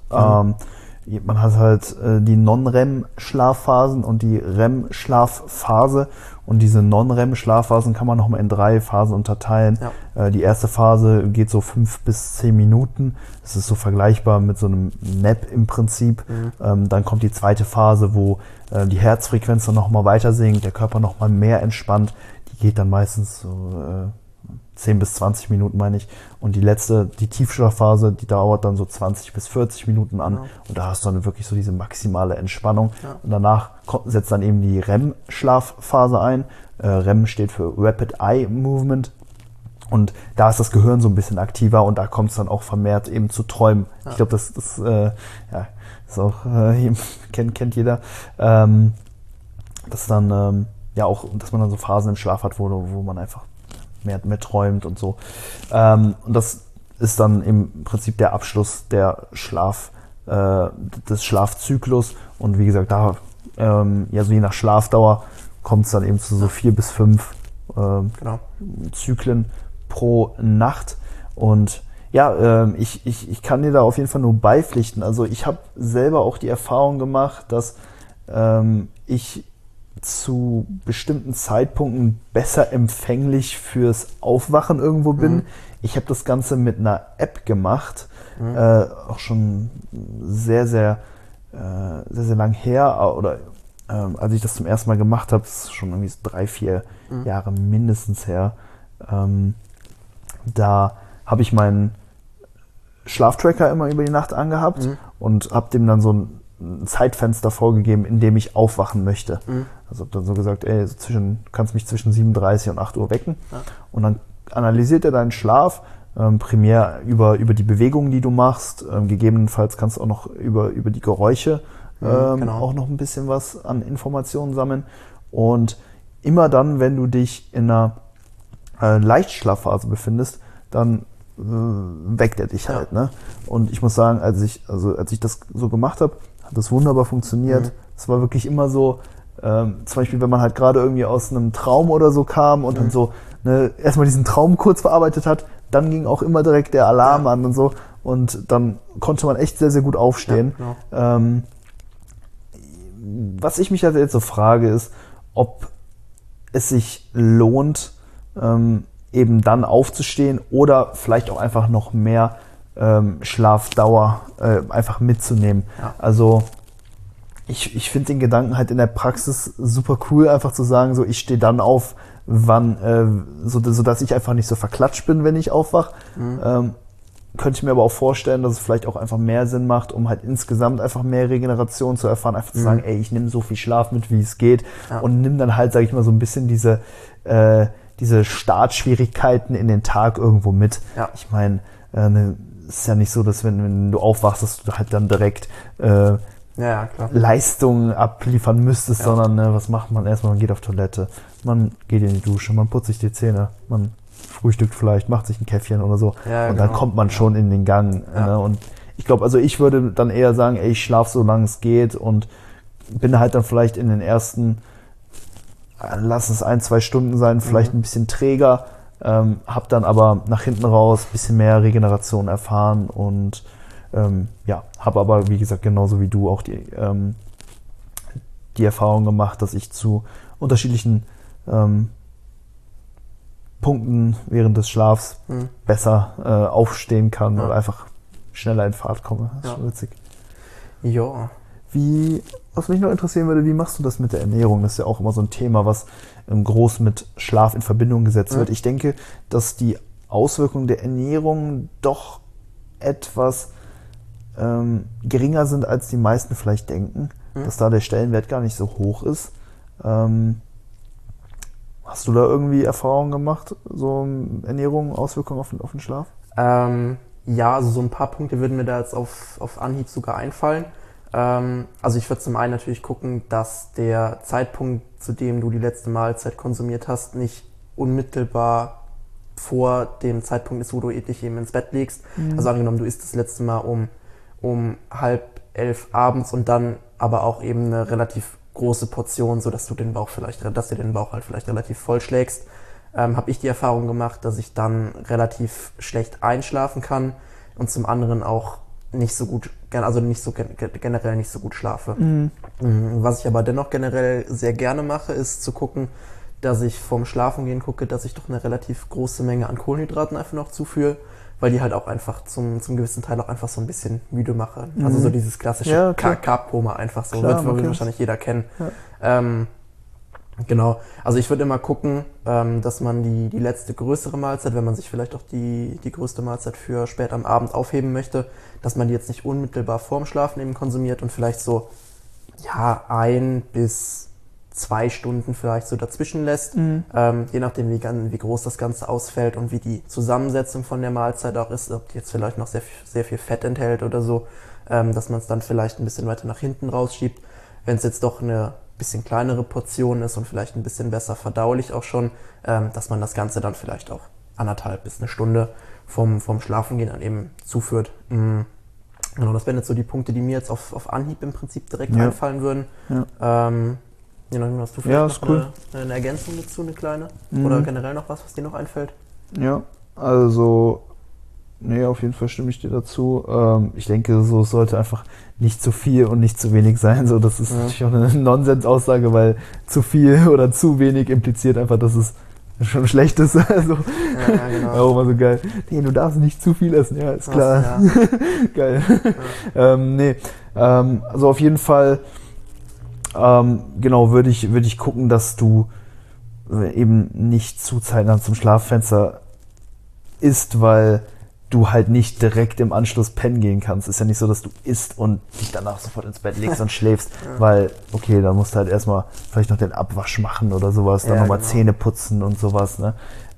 Speaker 2: Man hat halt die Non-REM-Schlafphasen und die REM-Schlafphase. Und diese Non-REM-Schlafphasen kann man nochmal in 3 Phasen unterteilen. Ja. Die erste Phase geht so 5 bis 10 Minuten. Das ist so vergleichbar mit so einem Nap im Prinzip. Dann kommt die zweite Phase, wo die Herzfrequenz dann nochmal weiter sinkt, der Körper nochmal mehr entspannt. Die geht dann meistens so 10 bis 20 Minuten, meine ich. Und die Tiefschlafphase, die dauert dann so 20 bis 40 Minuten an. Genau. Und da hast du dann wirklich so diese maximale Entspannung. Ja. Und danach setzt dann eben die REM-Schlafphase ein. REM steht für Rapid Eye Movement. Und da ist das Gehirn so ein bisschen aktiver und da kommt es dann auch vermehrt eben zu Träumen. Ja. Ich glaube, das ist auch, kennt jeder. Das dann ja auch, dass man dann so Phasen im Schlaf hat, wo man einfach mehr träumt und so. Und das ist dann im Prinzip der Abschluss des Schlafzyklus. Und wie gesagt, da ja so je nach Schlafdauer kommt es dann eben zu so 4 bis 5 Zyklen pro Nacht. Und ja, ich kann dir da auf jeden Fall nur beipflichten. Also ich habe selber auch die Erfahrung gemacht, dass ich zu bestimmten Zeitpunkten besser empfänglich fürs Aufwachen irgendwo bin. Ich habe das Ganze mit einer App gemacht, auch schon sehr, sehr lang her, oder als ich das zum ersten Mal gemacht habe, das ist schon irgendwie 3-4 Jahre mindestens her, da habe ich meinen Schlaftracker immer über die Nacht angehabt und habe dem dann so ein Zeitfenster vorgegeben, in dem ich aufwachen möchte. Also habe dann so gesagt, ey, kannst mich zwischen 7:30 und 8 Uhr wecken. Ja. Und dann analysiert er deinen Schlaf, primär über die Bewegungen, die du machst. Gegebenenfalls kannst du auch noch über die Geräusche auch noch ein bisschen was an Informationen sammeln. Und immer dann, wenn du dich in einer Leichtschlafphase befindest, dann weckt er dich halt. Ne? Und ich muss sagen, als ich das so gemacht habe, hat das wunderbar funktioniert. Es war wirklich immer so, zum Beispiel, wenn man halt gerade irgendwie aus einem Traum oder so kam und dann so erstmal diesen Traum kurz verarbeitet hat, dann ging auch immer direkt der Alarm an und so, und dann konnte man echt sehr, sehr gut aufstehen. Ja, genau. Was ich mich halt jetzt so frage, ist, ob es sich lohnt, eben dann aufzustehen oder vielleicht auch einfach noch mehr Schlafdauer einfach mitzunehmen. Ja. Also ich finde den Gedanken halt in der Praxis super cool, einfach zu sagen, so ich stehe dann auf, wann, so dass ich einfach nicht so verklatscht bin, wenn ich aufwache. Könnte ich mir aber auch vorstellen, dass es vielleicht auch einfach mehr Sinn macht, um halt insgesamt einfach mehr Regeneration zu erfahren, einfach zu sagen, ey, ich nehme so viel Schlaf mit, wie es geht, und nimm dann halt, sage ich mal, so ein bisschen diese Startschwierigkeiten in den Tag irgendwo mit. Ja. Ich meine, es ist ja nicht so, dass wenn du aufwachst, dass du halt dann direkt Leistungen abliefern müsstest, sondern was macht man erstmal? Man geht auf Toilette, man geht in die Dusche, man putzt sich die Zähne, man frühstückt vielleicht, macht sich ein Käffchen oder so, und dann kommt man schon in den Gang. Und ich glaube, also ich würde dann eher sagen, ey, ich schlafe so lange es geht und bin halt dann vielleicht in den ersten, lass es 1-2 Stunden sein, vielleicht ein bisschen träger, hab dann aber nach hinten raus ein bisschen mehr Regeneration erfahren und habe aber, wie gesagt, genauso wie du auch die Erfahrung gemacht, dass ich zu unterschiedlichen Punkten während des Schlafs besser aufstehen kann und einfach schneller in Fahrt komme. Das ist schon witzig.
Speaker 1: Ja.
Speaker 2: Was mich noch interessieren würde, wie machst du das mit der Ernährung? Das ist ja auch immer so ein Thema, was groß mit Schlaf in Verbindung gesetzt wird. Ich denke, dass die Auswirkungen der Ernährung doch etwas geringer sind, als die meisten vielleicht denken, dass da der Stellenwert gar nicht so hoch ist. Hast du da irgendwie Erfahrungen gemacht, so Ernährung, Auswirkungen auf den Schlaf?
Speaker 1: Ja, also so ein paar Punkte würden mir da jetzt auf Anhieb sogar einfallen. Also ich würde zum einen natürlich gucken, dass der Zeitpunkt, zu dem du die letzte Mahlzeit konsumiert hast, nicht unmittelbar vor dem Zeitpunkt ist, wo du dich eben ins Bett legst. Also angenommen, du isst das letzte Mal um 10:30 abends und dann aber auch eben eine relativ große Portion, so dass du den Bauch halt vielleicht relativ voll schlägst, habe ich die Erfahrung gemacht, dass ich dann relativ schlecht einschlafen kann und zum anderen auch generell nicht so gut schlafe. Was ich aber dennoch generell sehr gerne mache, ist zu gucken, dass ich vorm Schlafengehen gucke, dass ich doch eine relativ große Menge an Kohlenhydraten einfach noch zuführe, weil die halt auch einfach zum gewissen Teil auch einfach so ein bisschen müde machen. Also so dieses klassische Carb-Koma einfach so, wird wahrscheinlich jeder kennen. Ja. Genau, also ich würde immer gucken, dass man die letzte größere Mahlzeit, wenn man sich vielleicht auch die größte Mahlzeit für spät am Abend aufheben möchte, dass man die jetzt nicht unmittelbar vorm Schlafen eben konsumiert und vielleicht so 1 bis 2 Stunden vielleicht so dazwischen lässt, je nachdem wie groß das Ganze ausfällt und wie die Zusammensetzung von der Mahlzeit auch ist, ob die jetzt vielleicht noch sehr, sehr viel Fett enthält oder so, dass man es dann vielleicht ein bisschen weiter nach hinten rausschiebt. Wenn es jetzt doch eine bisschen kleinere Portion ist und vielleicht ein bisschen besser verdaulich auch schon, dass man das Ganze dann vielleicht auch 1,5 bis 1 Stunde vom Schlafengehen dann eben zuführt. Genau, das wären jetzt so die Punkte, die mir jetzt auf Anhieb im Prinzip direkt einfallen würden. Ja. Hast du vielleicht noch eine Ergänzung dazu, eine kleine? Oder generell noch was dir noch einfällt?
Speaker 2: Ja, also auf jeden Fall stimme ich dir dazu. Ich denke, so es sollte einfach nicht zu viel und nicht zu wenig sein. So, das ist natürlich auch eine Nonsensaussage, weil zu viel oder zu wenig impliziert einfach, dass es schon schlecht ist. Also, genau. Auch immer so geil. Nee, du darfst nicht zu viel essen. Ja, ist klar. Geil. Ja. Also auf jeden Fall, würde ich gucken, dass du eben nicht zu zeitnah zum Schlaffenster isst, weil du halt nicht direkt im Anschluss pennen gehen kannst. Ist ja nicht so, dass du isst und dich danach sofort ins Bett legst und schläfst, weil, okay, dann musst du halt erstmal vielleicht noch den Abwasch machen oder sowas, dann nochmal Zähne putzen und sowas, ne?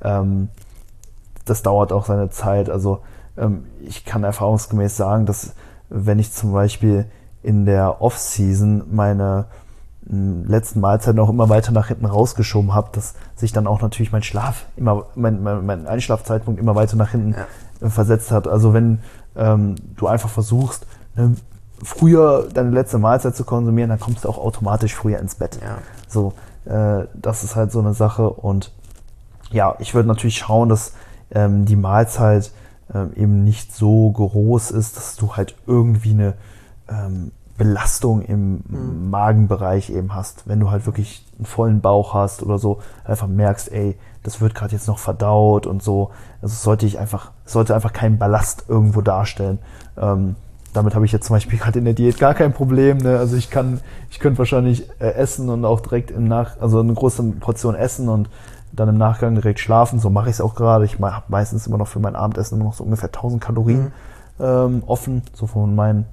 Speaker 2: Das dauert auch seine Zeit. Also ich kann erfahrungsgemäß sagen, dass wenn ich zum Beispiel in der Off-Season meine letzten Mahlzeiten auch immer weiter nach hinten rausgeschoben habe, dass sich dann auch natürlich mein Einschlafzeitpunkt immer weiter nach hinten versetzt hat. Also wenn du einfach versuchst, früher deine letzte Mahlzeit zu konsumieren, dann kommst du auch automatisch früher ins Bett. Ja. So, das ist halt so eine Sache. Und ja, ich würde natürlich schauen, dass die Mahlzeit eben nicht so groß ist, dass du halt irgendwie eine Belastung im Magenbereich eben hast. Wenn du halt wirklich einen vollen Bauch hast oder so, einfach merkst, ey, das wird gerade jetzt noch verdaut und so. Also es sollte einfach keinen Ballast irgendwo darstellen. Damit habe ich jetzt zum Beispiel gerade in der Diät gar kein Problem. Ne? Also ich könnte wahrscheinlich essen und auch direkt also eine große Portion essen und dann im Nachgang direkt schlafen. So mache ich es auch gerade. Ich habe meistens immer noch für mein Abendessen immer noch so ungefähr 1000 Kalorien offen, so von meinen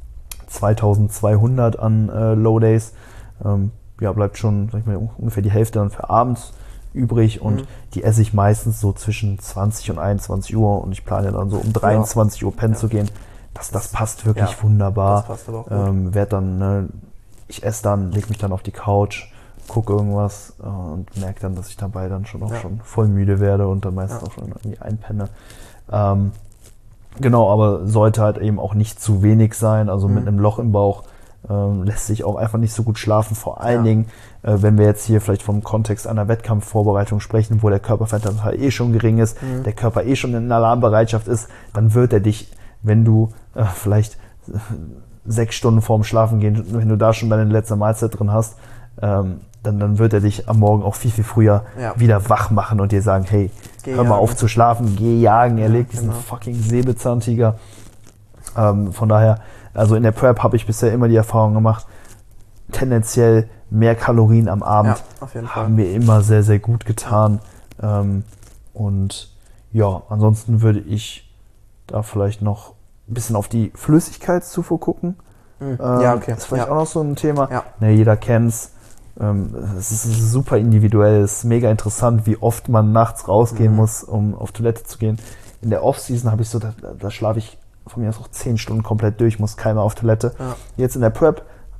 Speaker 2: 2200 an Low Days. Bleibt schon, sag ich mal, ungefähr die Hälfte dann für abends übrig und die esse ich meistens so zwischen 20 und 21 Uhr und ich plane dann so um 23 Uhr pennen zu gehen. Das passt wirklich wunderbar. Das passt aber auch gut. Ich esse dann, lege mich dann auf die Couch, gucke irgendwas und merke dann, dass ich dabei dann schon voll müde werde und dann meistens auch schon irgendwie einpenne. Genau, aber sollte halt eben auch nicht zu wenig sein, also mit einem Loch im Bauch lässt sich auch einfach nicht so gut schlafen, vor allen Dingen, wenn wir jetzt hier vielleicht vom Kontext einer Wettkampfvorbereitung sprechen, wo der Körperfettanteil schon gering ist, der Körper schon in Alarmbereitschaft ist, dann wird er dich, wenn du vielleicht 6 Stunden vorm Schlafen gehen, wenn du da schon deine letzte Mahlzeit drin hast, dann wird er dich am Morgen auch viel, viel früher wieder wach machen und dir sagen, hey, hör mal auf zu schlafen, geh jagen, erleg diesen fucking Säbelzahntiger. Von daher, also in der Prep habe ich bisher immer die Erfahrung gemacht, tendenziell mehr Kalorien am Abend haben mir immer sehr, sehr gut getan. Und ja, ansonsten würde ich da vielleicht noch ein bisschen auf die Flüssigkeitszufuhr gucken. Das ist vielleicht auch noch so ein Thema. Ja. Ne, jeder kennt's. Es ist super individuell, es ist mega interessant, wie oft man nachts rausgehen muss, um auf Toilette zu gehen. In der Off-Season habe ich so, da schlafe ich von mir aus auch 10 Stunden komplett durch, muss keiner auf Toilette. Ja. Jetzt in der Prep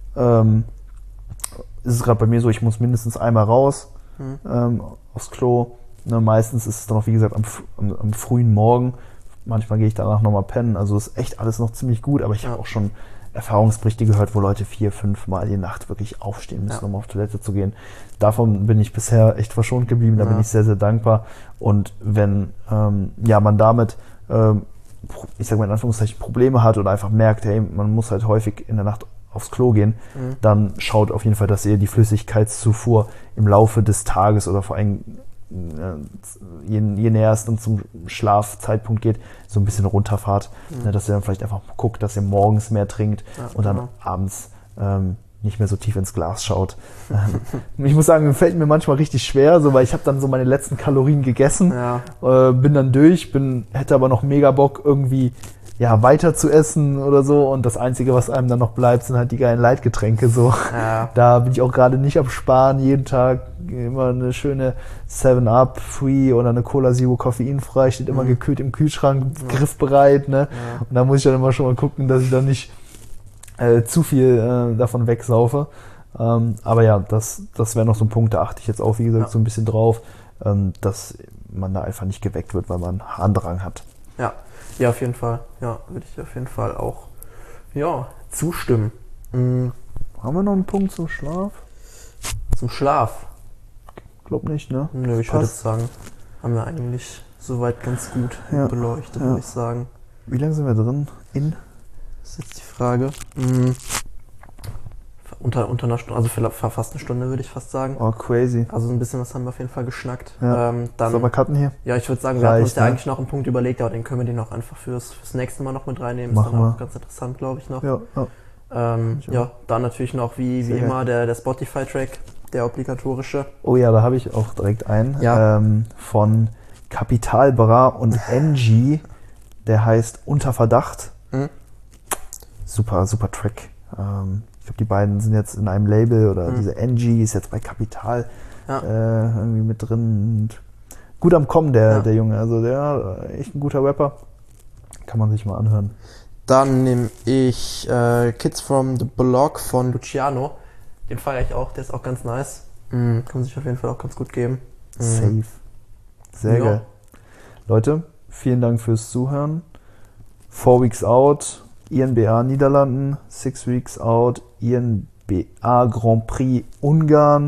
Speaker 2: ist es gerade bei mir so, ich muss mindestens einmal raus aufs Klo. Ne, meistens ist es dann auch, wie gesagt, am frühen Morgen. Manchmal gehe ich danach nochmal pennen. Also ist echt alles noch ziemlich gut, aber ich habe auch schon Erfahrungsberichte gehört, wo Leute 4-5 Mal die Nacht wirklich aufstehen müssen, um auf Toilette zu gehen. Davon bin ich bisher echt verschont geblieben, da bin ich sehr, sehr dankbar. Und wenn man damit, ich sage mal in Anführungszeichen, Probleme hat oder einfach merkt, hey, man muss halt häufig in der Nacht aufs Klo gehen, dann schaut auf jeden Fall, dass ihr die Flüssigkeitszufuhr im Laufe des Tages oder vor allem je näher es dann zum Schlafzeitpunkt geht, so ein bisschen runterfahrt, dass ihr dann vielleicht einfach guckt, dass ihr morgens mehr trinkt und dann abends nicht mehr so tief ins Glas schaut. Ich muss sagen, fällt mir manchmal richtig schwer, so, weil ich habe dann so meine letzten Kalorien gegessen, bin dann durch, hätte aber noch mega Bock irgendwie weiter zu essen oder so und das Einzige, was einem dann noch bleibt, sind halt die geilen Leitgetränke so. Ja. Da bin ich auch gerade nicht am Sparen, jeden Tag immer eine schöne 7-Up Free oder eine Cola Zero koffeinfrei, steht immer gekühlt im Kühlschrank, griffbereit, ne? Ja. Und da muss ich dann immer schon mal gucken, dass ich dann nicht zu viel davon wegsaufe. Aber ja, das wäre noch so ein Punkt, da achte ich jetzt auch, wie gesagt, so ein bisschen drauf, dass man da einfach nicht geweckt wird, weil man Harndrang hat.
Speaker 1: Ja, auf jeden Fall. Ja, würde ich auf jeden Fall auch zustimmen.
Speaker 2: Haben wir noch einen Punkt zum Schlaf?
Speaker 1: Zum Schlaf?
Speaker 2: Glaub nicht, ne?
Speaker 1: Nö, ich würde jetzt sagen, haben wir eigentlich soweit ganz gut beleuchtet, würde ich sagen.
Speaker 2: Wie lange sind wir drin?
Speaker 1: Das ist jetzt die Frage. Unter einer Stunde, also für fast eine Stunde würde ich fast sagen.
Speaker 2: Oh, crazy.
Speaker 1: Also ein bisschen was haben wir auf jeden Fall geschnackt.
Speaker 2: Ja.
Speaker 1: Dann,
Speaker 2: soll man cutten hier?
Speaker 1: Ja, ich würde sagen, wir hatten uns ja eigentlich noch einen Punkt überlegt, aber den können wir den auch einfach fürs nächste Mal noch mit reinnehmen.
Speaker 2: Machen
Speaker 1: ist dann
Speaker 2: wir.
Speaker 1: auch ganz interessant, glaube ich, noch.
Speaker 2: Ja.
Speaker 1: Dann natürlich noch wie immer der Spotify-Track, der obligatorische.
Speaker 2: Oh ja, da habe ich auch direkt einen.
Speaker 1: Ja.
Speaker 2: Von Capital Bra und NG. Der heißt Unter Verdacht. Super, super Track. Ich glaube, die beiden sind jetzt in einem Label oder diese NG ist jetzt bei Capital irgendwie mit drin. Und gut am Kommen, der Junge. Also der echt ein guter Rapper. Kann man sich mal anhören.
Speaker 1: Dann nehme ich Kids from the Block von Luciano. Den feiere ich auch, der ist auch ganz nice. Kann man sich auf jeden Fall auch ganz gut geben.
Speaker 2: Safe. Sehr geil. Leute, vielen Dank fürs Zuhören. 4 Weeks Out, INBA Niederlanden. 6 Weeks Out, INBA Grand Prix Ungarn.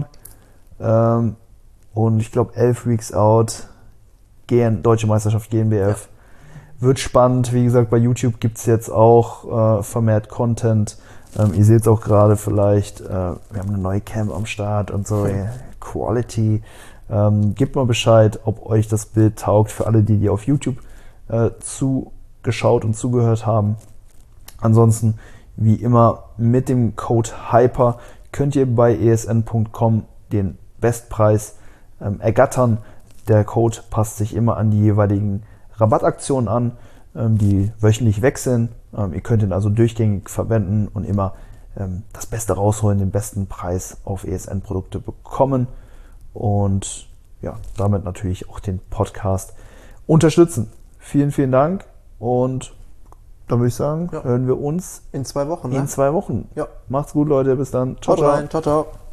Speaker 2: Und ich glaube 11 Weeks Out, Deutsche Meisterschaft GmbF. Wird spannend. Wie gesagt, bei YouTube gibt es jetzt auch vermehrt Content. Ihr seht es auch gerade vielleicht. Wir haben eine neue Cam am Start und so. Quality. Gebt mal Bescheid, ob euch das Bild taugt für alle, die auf YouTube zugeschaut und zugehört haben. Ansonsten, wie immer, mit dem Code HYPER könnt ihr bei esn.com den Bestpreis ergattern. Der Code passt sich immer an die jeweiligen Rabattaktionen an, die wöchentlich wechseln. Ihr könnt ihn also durchgängig verwenden und immer das Beste rausholen, den besten Preis auf ESN-Produkte bekommen und ja, damit natürlich auch den Podcast unterstützen. Vielen, vielen Dank und dann würde ich sagen, hören wir uns
Speaker 1: in 2 Wochen.
Speaker 2: In 2 Wochen.
Speaker 1: Ja.
Speaker 2: Macht's gut, Leute. Bis dann. Ciao, ciao.
Speaker 1: Ciao, ciao.